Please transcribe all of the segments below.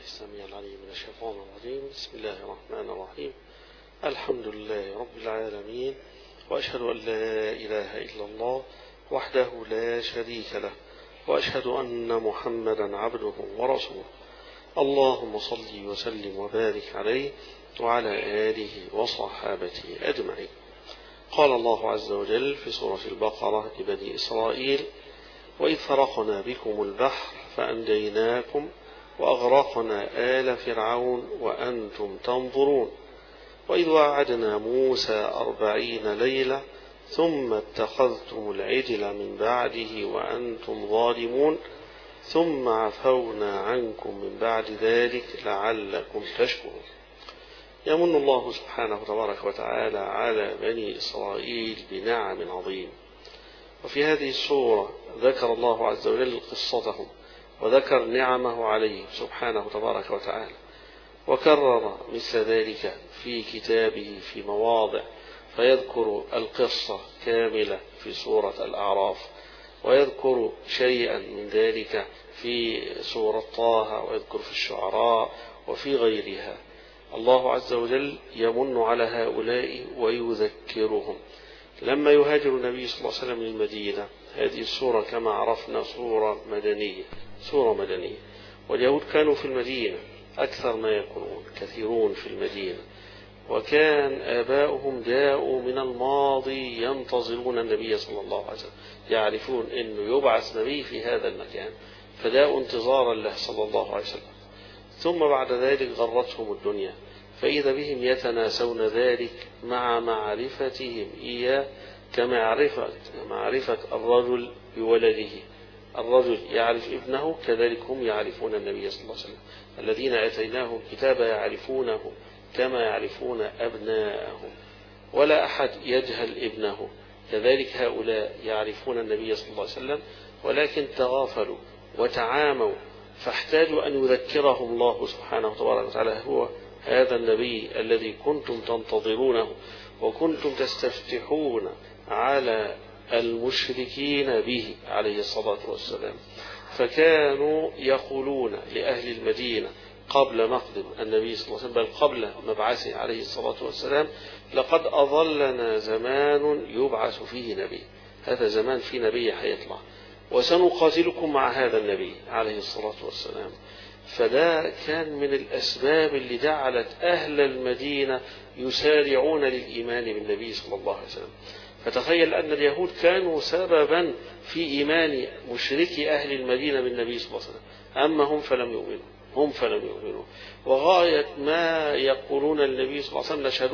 السميع العليم من الشيطان الرجيم. بسم الله الرحمن الرحيم. الحمد لله رب العالمين، وأشهد أن لا إله إلا الله وحده لا شريك له، وأشهد أن محمدا عبده ورسوله. اللهم صل وسلم وبارك عليه وعلى آله وصحابته أجمعين. قال الله عز وجل في سورة البقرة لبني إسرائيل: وإذ فرقنا بكم البحر فأنجيناكم وأغرقنا آل فرعون وأنتم تنظرون. وإذ وعدنا موسى 40 ليلة ثم اتخذتم العجل من بعده وأنتم ظالمون ثم عفونا عنكم من بعد ذلك لعلكم تشكرون. يمن الله سبحانه تبارك وتعالى على بني إسرائيل بنعم عظيم، وفي هذه السورة ذكر الله عز وجل قصتهم وذكر نعمه عليهم سبحانه تبارك وتعالى، وكرر مثل ذلك في كتابه في مواضع، فيذكر القصة كاملة في سورة الأعراف، ويذكر شيئا من ذلك في سورة طه، ويذكر في الشعراء وفي غيرها. الله عز وجل يمن على هؤلاء ويذكرهم. لما يهاجر النبي صلى الله عليه وسلم للمدينة، هذه السورة كما عرفنا سورة مدنية، واليهود كانوا في المدينة أكثر ما يكونون، كثيرون في المدينة، وكان آباؤهم جاءوا من الماضي ينتظرون النبي صلى الله عليه وسلم، يعرفون أنه يبعث نبي في هذا المكان، فداءوا انتظارا له صلى الله عليه وسلم. ثم بعد ذلك غرتهم الدنيا، فإذا بهم يتناسون ذلك مع معرفتهم إياه كمعرفة الرجل بولده. الرجل يعرف ابنه، كذلك هم يعرفون النبي صلى الله عليه وسلم. الذين آتيناهم الكتاب يعرفونه كما يعرفون أبناءهم، ولا أحد يجهل ابنه. كذلك هؤلاء يعرفون النبي صلى الله عليه وسلم، ولكن تغافلوا وتعاموا، فاحتاجوا أن يذكرهم الله سبحانه وتعالى هو هذا النبي الذي كنتم تنتظرونه وكنتم تستفتحون على المشركين به عليه الصلاة والسلام. فكانوا يقولون لأهل المدينة قبل مقدم النبي صلى الله عليه وسلم، بل قبل مبعثه عليه الصلاة والسلام: لقد أظلنا زمان يبعث فيه نبي، هذا زمان في نبي حيطلع، وسنقاتلكم مع هذا النبي عليه الصلاة والسلام. فده كان من الأسباب اللي جعلت أهل المدينة يسارعون للإيمان بالنبي صلى الله عليه وسلم. فتخيل أن اليهود كانوا سببا في إيمان مشركي أهل المدينة بالنبي صلى الله عليه وسلم، أما هم فلم يؤمنوا. وغاية ما يقولون النبي صلى الله عليه وسلم: نشهد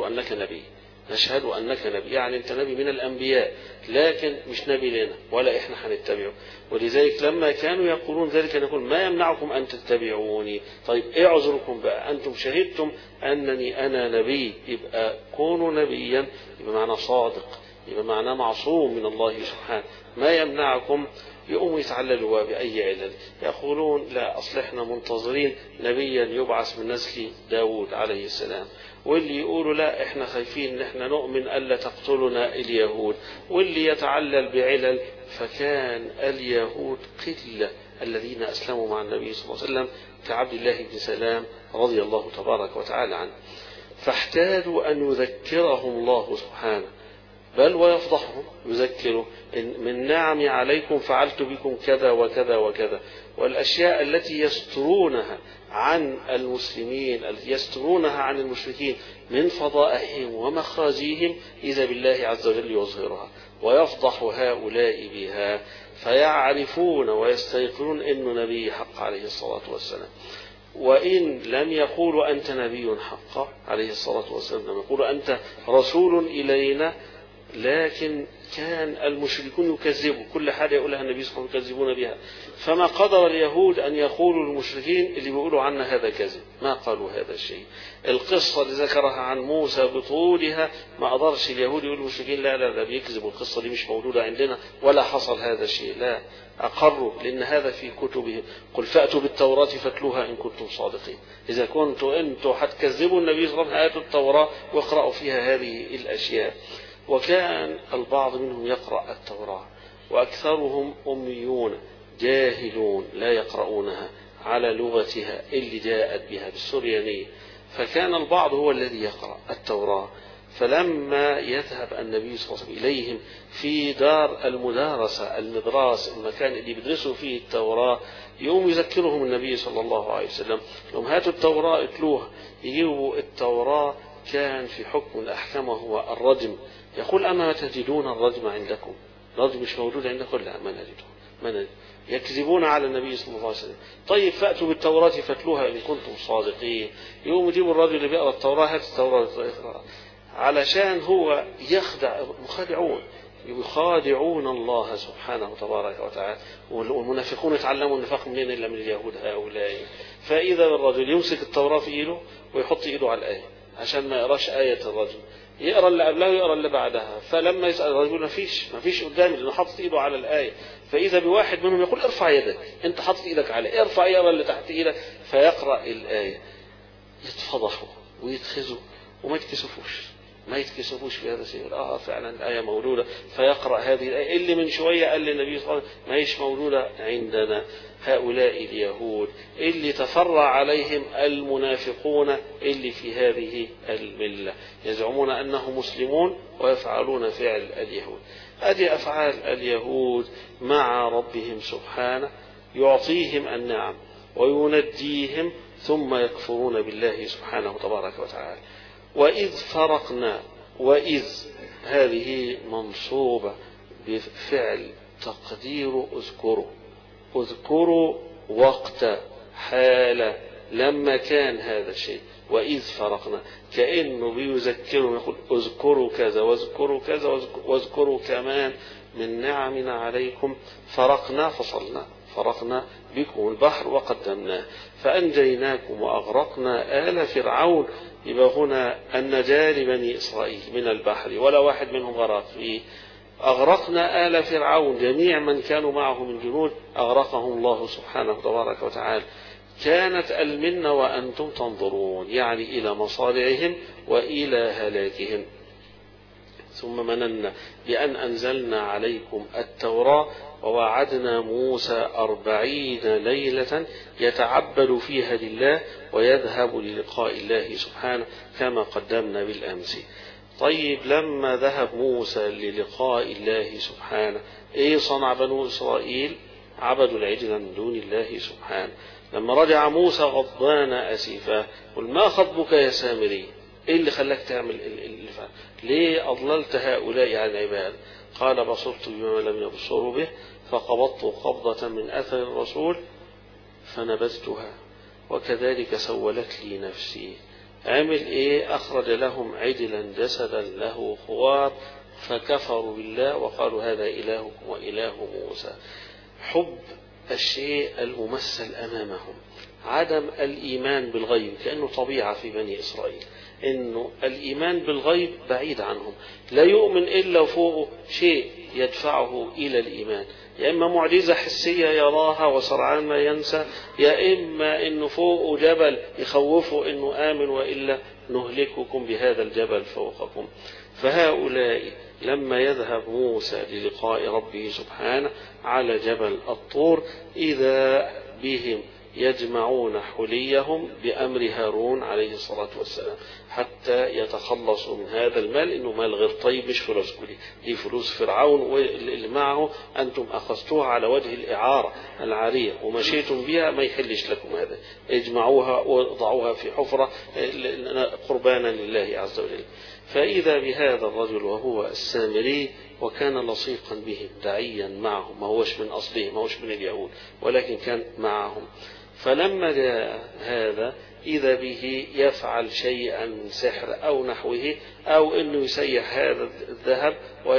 أنك نبي، يعني أنت نبي من الأنبياء، لكن مش نبي لنا ولا إحنا هنتبعه. ولذلك لما كانوا يقولون ذلك نقول: ما يمنعكم أن تتبعوني؟ طيب إيه عذركم بقى؟ أنتم شهدتم أنني أنا نبي، يبقى كونوا نبيا، يبقى معنى صادق، يبقى معنى معصوم من الله سبحانه. ما يمنعكم؟ يقوموا يتعللوا بأي علل، يقولون: لا، أصل احنا منتظرين نبيا يبعث من نسل داود عليه السلام. واللي يقولوا: لا، احنا خايفين ان احنا نؤمن ألا تقتلنا اليهود. واللي يتعلل بعلل. فكان اليهود قلة الذين أسلموا مع النبي صلى الله عليه وسلم، كعبد الله بن سلام رضي الله تبارك وتعالى عنه. فاحتاجوا أن يذكرهم الله سبحانه، بل ويفضحهم، يذكروا: إن من نعمي عليكم فعلت بكم كذا وكذا وكذا. والأشياء التي يسترونها عن المسلمين، التي يسترونها عن المشركين من فضائحهم ومخازيهم، إذا بالله عز وجل يظهرها ويفضح هؤلاء بها، فيعرفون ويستيقنون إنه نبي حق عليه الصلاة والسلام. وإن لم يقولوا أنت نبي حق عليه الصلاة والسلام، لم يقولوا أنت رسول إلينا، لكن كان المشركون يكذبوا كل حاجة يقولها النبي صلى الله عليه وسلم، يكذبون بها. فما قدر اليهود أن يقولوا للمشركين اللي بيقولوا عنا هذا كذب، ما قالوا هذا الشيء. القصة اللي ذكرها عن موسى بطولها ما قدرش اليهود يقولوا للمشركين: لا بيكذبوا، القصة دي مش موجودة عندنا ولا حصل هذا الشيء. لا، أقروا، لأن هذا في كتبهم. قل فأتوا بالتوراة فاتلوها إن كنتم صادقين. إذا كنتوا أنتوا هتكذبوا النبي صلى الله عليه وسلم، آتوا التوراة واقرأوا فيها هذه الأشياء. وكان البعض منهم يقرأ التوراة، وأكثرهم أميون جاهلون لا يقرؤونها على لغتها اللي جاءت بها بالسريانية، فكان البعض هو الذي يقرأ التوراة. فلما يذهب النبي صلى الله عليه وسلم إليهم في دار المدارسة المدراس المكان اللي بيدرسوا فيه التوراة، يوم يذكرهم النبي صلى الله عليه وسلم لهم هاتوا التوراة اتلوها. يجيبوا التوراة كان في حكم الأحكام هو الرجم. يقول أما تجدون الرجم عندكم؟ الرجم مش موجود عندكم؟ لا ما نجده. يكذبون على النبي صلى الله عليه وسلم. طيب فأتوا بالتوراة فاتلوها إن كنتم صادقين. يوم يجيبوا الرجل اللي بيقرأ التوراة هات التوراة علشان هو يخدع. مخادعون يخادعون الله سبحانه تبارك وتعالى. والمنافقون يتعلموا النفاق منين إلا من اليهود هؤلاء. فإذا الرجل يمسك التوراة في إيده ويحط إيده على الآية عشان ما يقراش آية الرجل، يقرأ اللي قبلها ويقرأ اللي بعدها. فلما يسأل الرجل ما فيش قدامي لأنه حاطط إيده على الآية. فإذا بواحد منهم يقول ارفع يدك، أنت حاطط إيدك عليه، ارفع يقرأ اللي تحت إيدك. فيقرأ الآية يتفضحوا ويتخزوا وما يتكسفوش في هذا الشيء. فعلا الآية موجودة. فيقرأ هذه الآية اللي من شوية قال للنبي صلى الله عليه وسلم ما هيش موجودة عندنا. هؤلاء اليهود اللي تفرع عليهم المنافقون اللي في هذه الملة يزعمون أنهم مسلمون ويفعلون فعل اليهود. هذه أفعال اليهود مع ربهم سبحانه، يعطيهم النعم وينجيهم ثم يكفرون بالله سبحانه تبارك وتعالى. وإذ فرقنا، وإذ هذه منصوبة بفعل تقدير اذكروا وقت حال لما كان هذا الشيء. وإذ فرقنا كأنه بيذكرهم يقول اذكروا كذا واذكروا كذا واذكروا كمان من نعمنا عليكم. فرقنا فصلنا، فرقنا بكم البحر وقدمناه فأنجيناكم وأغرقنا آل فرعون. يبقى هنا النجاة لبني إسرائيل من البحر ولا واحد منهم غرق فيه. أغرقنا آل فرعون جميع من كانوا معه من جنود أغرقهم الله سبحانه تبارك وتعالى. كانت المنة وأنتم تنظرون، يعني إلى مصارعهم وإلى هلاكهم. ثم مننا بأن أنزلنا عليكم التوراة ووعدنا موسى 40 ليلة يتعبد فيها لله ويذهب للقاء الله سبحانه كما قدمنا بالأمس. طيب لما ذهب موسى للقاء الله سبحانه ايه صنع بنو إسرائيل؟ عبدوا العجل من دون الله سبحانه. لما رجع موسى غضبان أسفا قل ما خطبك يا سامري؟ ايه اللي خلاك تعمل الفعل؟ ليه أضللت هؤلاء عن العباد؟ قال بصرت بما لم يبصروا به فقبضت قبضة من أثر الرسول فنبذتها وكذلك سولت لي نفسي. عمل ايه؟ أخرج لهم عجلا جسدا له خوار فكفروا بالله وقالوا هذا إلهكم وإله موسى. حب الشيء الممثل أمامهم، عدم الإيمان بالغيب كأنه طبيعة في بني إسرائيل، إنه الإيمان بالغيب بعيد عنهم، لا يؤمن إلا وفوقه شيء يدفعه إلى الإيمان، يا إما معجزة حسية يراها وسرعان ما ينسى، يا إما إنه فوقه جبل يخوفه إنه آمن وإلا نهلككم بهذا الجبل فوقكم. فهؤلاء لما يذهب موسى للقاء ربه سبحانه على جبل الطور إذا بهم يجمعون حليهم بأمر هارون عليه الصلاة والسلام حتى يتخلصوا من هذا المال، إنه مال غير طيب مش فلوسكم، دي فلوس فرعون واللي معه أنتم أخذتوها على وجه الإعارة العارية ومشيتم بها، ما يحلش لكم هذا، اجمعوها وضعوها في حفرة قربانا لله عز وجل. فإذا بهذا الرجل وهو السامري وكان لصيقا بهم داعيا معهم، ما هوش من أصله، ما هوش من اليهود ولكن كان معهم. فلما جاء هذا إذا به يفعل شيئا من سحر أو نحوه، أو أنه يسيح هذا الذهب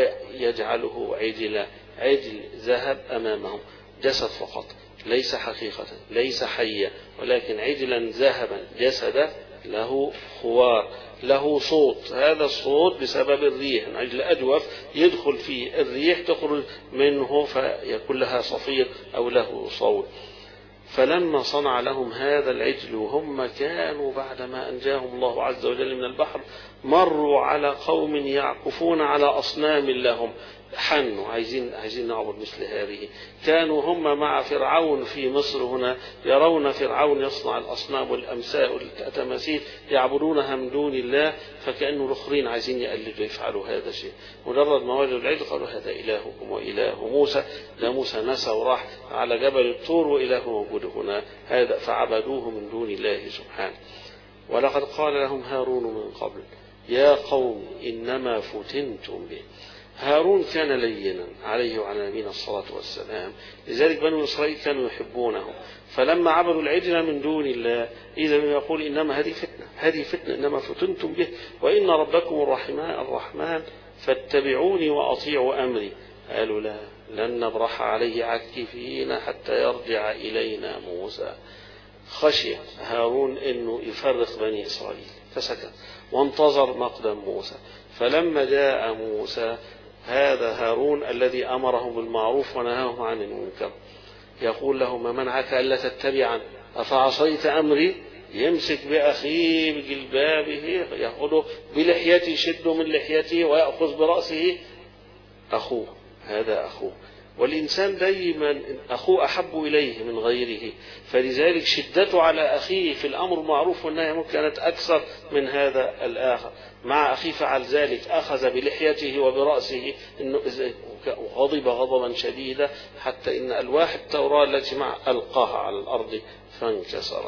ويجعله عجل ذهب أمامهم، جسد فقط ليس حقيقة ليس حيا، ولكن عجلا ذهبا جسدا له خوار له صوت، هذا الصوت بسبب الريح، عجل أجوف يدخل فيه الريح تخرج منه فيكون لها صفير أو له صوت. فلما صنع لهم هذا العجل وهم كانوا بعدما أنجاهم الله عز وجل من البحر مروا على قوم يعكفون على أصنام لهم، حنوا عايزين نعبد مثل هذه. كانوا هم مع فرعون في مصر هنا يرون فرعون يصنع الأصنام والأمثال والتماثيل يعبدونها من دون الله، فكأنه الآخرين عايزين يقلدوا يفعلوا هذا الشيء. مجرد ما وجدوا العيد قالوا هذا إلهكم وإله موسى. ده موسى نسى وراح على جبل الطور وإله موجود هنا، هذا فعبدوه من دون الله سبحانه. ولقد قال لهم هارون من قبل يا قوم إنما فتنتم به. هارون كان لينا عليه وعلى نبينا الصلاة والسلام، لذلك بنو إسرائيل كانوا يحبونه. فلما عبدوا العجل من دون الله إذا يقول إنما هذه فتنة إنما فتنتم به وإن ربكم الرحمن فاتبعوني وأطيعوا أمري. قالوا لا لن نبرح عليه عاكفين حتى يرجع إلينا موسى. خشي هارون أنه يفرق بني إسرائيل فسكت وانتظر مقدم موسى. فلما جاء موسى هذا هارون الذي أمرهم بالمعروف ونهاهم عن المنكر يقول له ما منعك ألا تتبعا أفعصيت أمري؟ يمسك بأخيه بجلبابه يأخذه بلحيته يشده من لحيته ويأخذ برأسه. أخوه هذا أخوه، والإنسان دائما أخوه أحب إليه من غيره، فلذلك شدته على أخيه في الأمر المعروف والنهي كانت أكثر من هذا الآخر. مع أخيه فعل ذلك أخذ بلحيته وبرأسه وغضب غضبا شديدا حتى إن ألواح التوراة التي معه ألقاها على الأرض فانكسرت.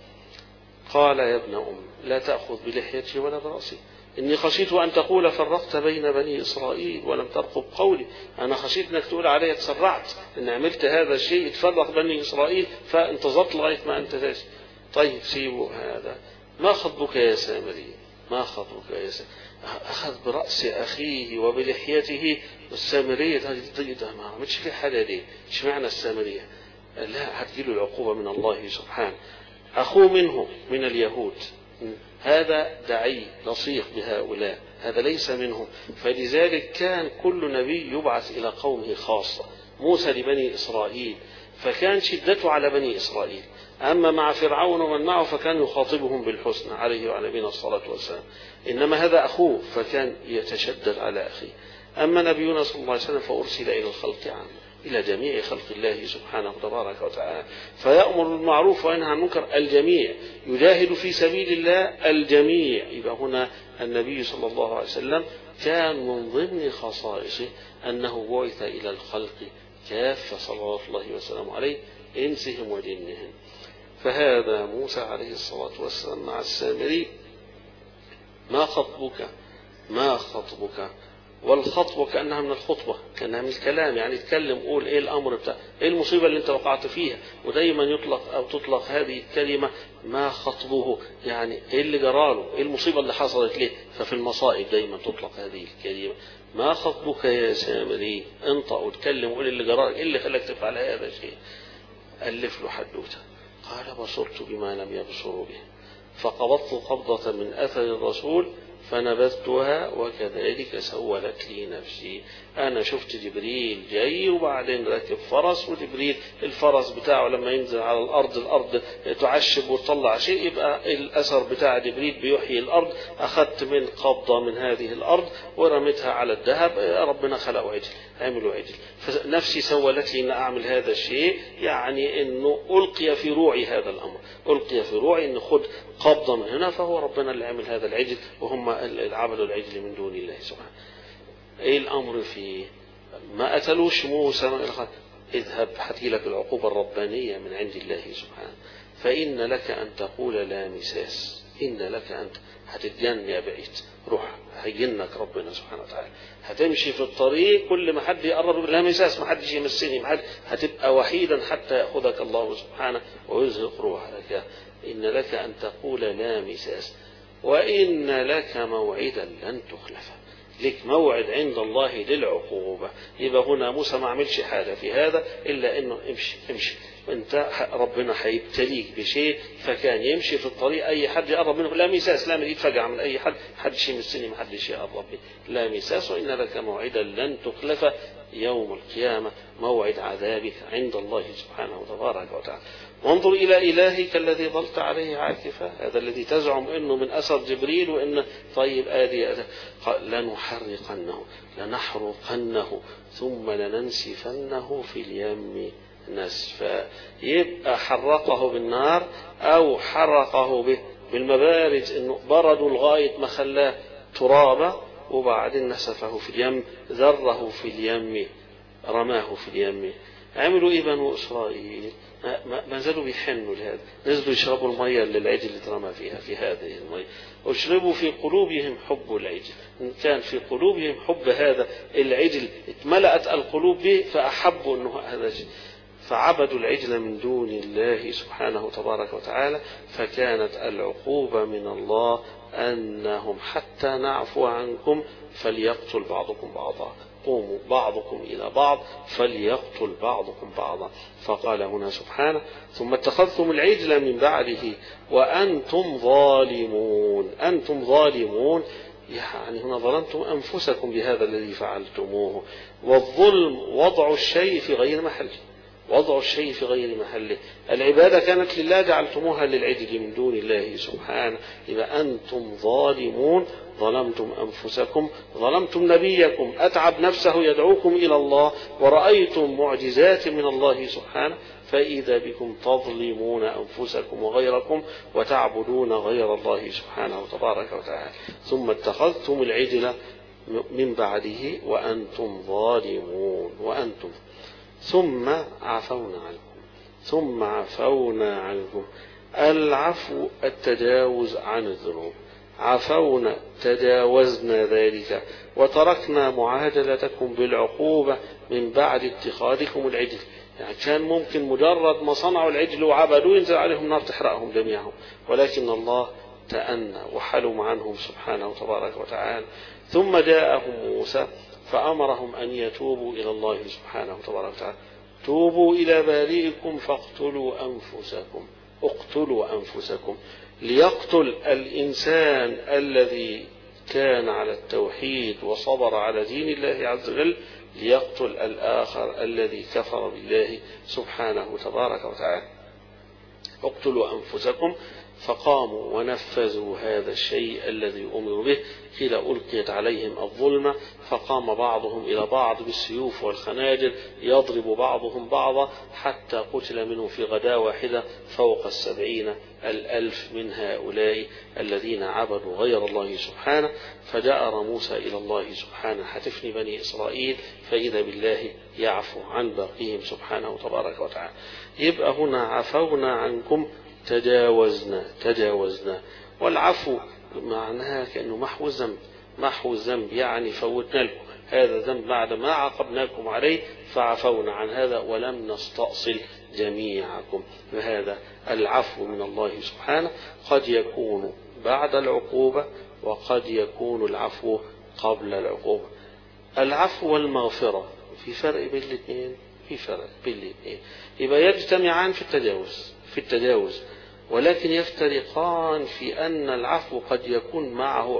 قال يا ابن أم لا تأخذ بلحيتي ولا برأسي إني خشيت أن تقول فرقت بين بني إسرائيل ولم ترقب قولي. أنا خشيت أنك تقول علي تسرعت إن عملت هذا الشيء تفرق بني إسرائيل فانتظرت لغاية ما أنت تجي. طيب سيبوا هذا. ما خطبك يا سامري؟ ما خطبك يا سامري؟ أخذ برأس أخيه وبلحيته. والسامرية ده ما عملش في حاجة دي. إيش معنى السامرية؟ لا هتجيله العقوبة من الله سبحانه. أخوه منه من اليهود هذا دعي لصيق بهؤلاء، هذا ليس منهم. فلذلك كان كل نبي يبعث إلى قومه خاصة. موسى لبني إسرائيل فكان شدته على بني إسرائيل، أما مع فرعون ومن معه فكان يخاطبهم بالحسنى عليه وعلى نبينا الصلاة والسلام. إنما هذا أخوه فكان يتشدد على أخيه. أما نبينا صلى الله عليه وسلم فأرسل إلى الخلق عامة إلى جميع خلق الله سبحانه وتبارك وتعالى، فيأمر بالمعروف وينهى عن المنكر الجميع، يجاهد في سبيل الله الجميع. يبقى هنا النبي صلى الله عليه وسلم كان من ضمن خصائصه أنه بعث إلى الخلق كافة صلوات الله وسلامه عليه إنسهم وجنهم. فهذا موسى عليه الصلاة والسلام مع السامري. ما خطبك ما خطبك؟ والخطبة كأنها من الخطبة، كأنها من الكلام، يعني تكلم قول ايه الامر بتاع ايه المصيبة اللي انت وقعت فيها. ودايما يطلق او تطلق هذه الكلمة ما خطبه، يعني ايه اللي جراله، ايه المصيبة اللي حصلت له. ففي المصائب دايما تطلق هذه الكلمة. ما خطبك يا سامري؟ انطق وتكلم وقول اللي جرالك، ايه اللي خلاك تفعل هذا الشيء. ألف له حدوته. قال بصرت بما لم يبصروا به فقبضت قبضة من أثر الرسول فنبذتها وكذلك سولت لي نفسي. أنا شفت جبريل جاي وبعدين راكب فرس، وجبريل الفرس بتاعه لما ينزل على الأرض تعشب وتطلع شيء، يبقى الأثر بتاع جبريل بيحيي الأرض. أخذت من قبضة من هذه الأرض ورمتها على الذهب. ربنا خلقه عجل، عملوا عجل، فنفسي سولت لي أن أعمل هذا الشيء. يعني أنه ألقي في روعي هذا الأمر، ألقي في روعي أن خد قبضة من هنا، فهو ربنا اللي عمل هذا العجل وهم اللي عبدوا العجل من دون الله سبحانه. ايه الامر فيه؟ ما قتلوش موسى، اذهب حتى لك العقوبة الربانية من عند الله سبحانه. فإن لك أن تقول لا مساس، إن لك أن هتتجن يا بعيد، روح هيجنك ربنا سبحانه وتعالى. هتمشي في الطريق كل ما حد يقرب لا مساس، ما حدش يمسني، ما حد، هتبقى وحيدا حتى يأخذك الله سبحانه ويزهق روحك. إن لك أن تقول لا مساس وإن لك موعدا لن تخلفه، لك موعد عند الله للعقوبة. يبقى هنا موسى ما عملش حاجة في هذا إلا إنه امشي انت ربنا هيبتليك بشيء. فكان يمشي في الطريق أي حد يقرب منه لا مساس، لا يتفجع من أي حد، حدش يمسني، ما حدش يقرب بي، لا مساس. وإن لك موعدا لن تخلفه يوم القيامة، موعد عذابك عند الله سبحانه وتبارك وتعالى. وانظر إلى إلهك الذي ظلت عليه عاكفا، هذا الذي تزعم أنه من أثر جبريل وإن طيب آدي لنحرقنه لنحرقنه ثم لننسفنه في اليم نسفا. يبقى حرقه بالنار أو حرقه بالمبارد، إنه برده لغاية ما خلاه ترابا وبعدين نسفه في اليم، ذره في اليم، رماه في اليم. عملوا إيه بنو إسرائيل؟ ما زالوا بيحنوا لهذا، نزلوا يشربوا المية اللي العجل اترمى فيها في هذه المية، واشربوا في قلوبهم حب العجل. إن كان في قلوبهم حب هذا العجل اتملأت القلوب به فأحبوا أنه هذا شيء، فعبدوا العجل من دون الله سبحانه تبارك وتعالى. فكانت العقوبة من الله أنهم حتى نعفو عنكم فليقتل بعضكم بعضا، قوموا بعضكم إلى بعض فليقتل بعضكم بعضا. فقال هنا سبحانه ثم اتخذتم العجل من بعده وأنتم ظالمون. أنتم ظالمون يعني هنا ظلمتم أنفسكم بهذا الذي فعلتموه. والظلم وضع الشيء في غير محله، وضع الشيء في غير محله. العبادة كانت لله جعلتموها للعجل من دون الله سبحانه. إذا أنتم ظالمون، ظلمتم أنفسكم، ظلمتم نبيكم، أتعب نفسه يدعوكم إلى الله ورأيتم معجزات من الله سبحانه، فإذا بكم تظلمون أنفسكم وغيركم وتعبدون غير الله سبحانه تبارك وتعالى. ثم اتخذتم العجل من بعده وأنتم ظالمون وأنتم ثم عفونا عنكم. ثم عفونا عنكم. العفو التجاوز عن الذنوب. عفونا تجاوزنا ذلك وتركنا معاجلتكم بالعقوبة من بعد اتخاذكم العجل. يعني كان ممكن مجرد ما صنعوا العجل وعبدوا ينزل عليهم نار تحرقهم جميعهم، ولكن الله تأنى وحلم عنهم سبحانه تبارك وتعالى. ثم جاءهم موسى فأمرهم أن يتوبوا إلى الله سبحانه تبارك وتعالى. توبوا إلى بارئكم فاقتلوا أنفسكم. اقتلوا أنفسكم. ليقتل الإنسان الذي كان على التوحيد وصبر على دين الله عز وجل، ليقتل الآخر الذي كفر بالله سبحانه تبارك وتعالى. اقتلوا أنفسكم. فقاموا ونفذوا هذا الشيء الذي أمروا به. قيل ألقيت عليهم الظلمة فقام بعضهم إلى بعض بالسيوف والخناجر يضرب بعضهم بعضا حتى قتل منه في غداة واحدة فوق 70,000 من هؤلاء الذين عبدوا غير الله سبحانه. فجاء موسى إلى الله سبحانه حتفني بني إسرائيل، فإذا بالله يعفو عن باقيهم سبحانه تبارك وتعالى. يبقى هنا عفونا عنكم، تجاوزنا. والعفو معناها كأنه محو الذنب. محو الذنب يعني فوتنا لكم هذا الذنب بعد ما عاقبناكم عليه فعفونا عن هذا ولم نستأصل جميعكم. وهذا العفو من الله سبحانه قد يكون بعد العقوبة وقد يكون العفو قبل العقوبة. العفو والمغفرة في فرق بين الاثنين، في فرق بين الاثنين. يبقى يجتمعان في التجاوز ولكن يفترقان في أن العفو قد يكون معه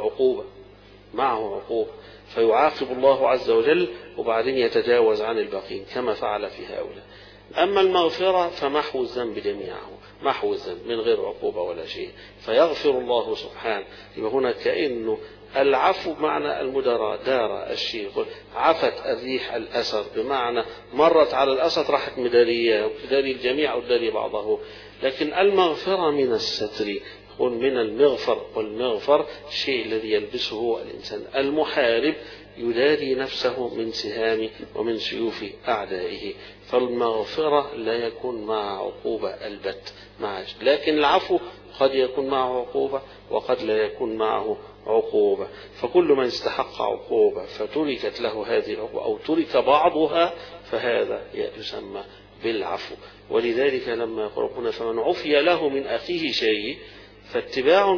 عقوبة فيعاقب الله عز وجل وبعدين يتجاوز عن الباقين كما فعل في هؤلاء. أما المغفرة فمحو الذنب جميعه، محو الذنب من غير عقوبة ولا شيء، فيغفر الله سبحانه. يبقى هنا كأنه العفو معنى المدارة، دار الشيء، عفت الريح الأسد، بمعنى مرت على الأسد راحت مدارية الجميع أو مداري بعضه. لكن المغفرة من الستر، من المغفر، والمغفر الشيء الذي يلبسه الإنسان المحارب يداري نفسه من سهام ومن سيوف أعدائه. فالمغفرة لا يكون مع عقوبة البت لكن العفو قد يكون معه عقوبة وقد لا يكون معه عقوبة. فكل من استحق عقوبة فتركت له هذه العقوبة أو ترك بعضها فهذا يسمى بالعفو. ولذلك لما يقول فمن عفي له من أخيه شيء فاتباع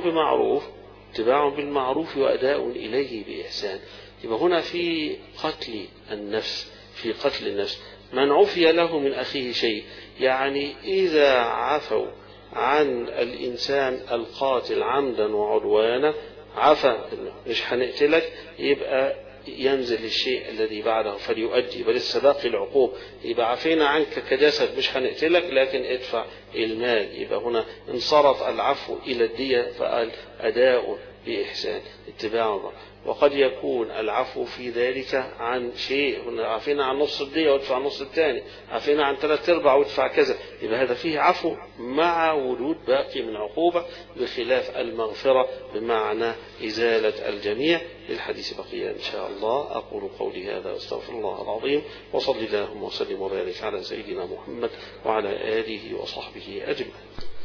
بالمعروف وأداء إليه بإحسان. يبقى هنا في قتل النفس، من عفي له من أخيه شيء، يعني إذا عفوا عن الإنسان القاتل عمدا وعدوانا، عفا مش هنقتلك، يبقى ينزل الشيء الذي بعده فليؤدي، بل السباق العقوب، يبقى عفينا عنك كجسد مش هنقتلك لكن ادفع المال، يبقى هنا انصرف العفو إلى الدية فقال أداء بإحسان اتباع. وقد يكون العفو في ذلك عن شيء، هنا عفينا عن نص الدية وادفع النص الثاني، عفينا عن 3/4 وادفع كذا، يبقى هذا فيه عفو مع وجود باقي من عقوبة، بخلاف المغفرة بمعنى إزالة الجميع. للحديث بقية إن شاء الله. أقول قولي هذا واستغفر الله العظيم، وصلي اللهم وسلم وبارك على سيدنا محمد وعلى آله وصحبه أجمعين.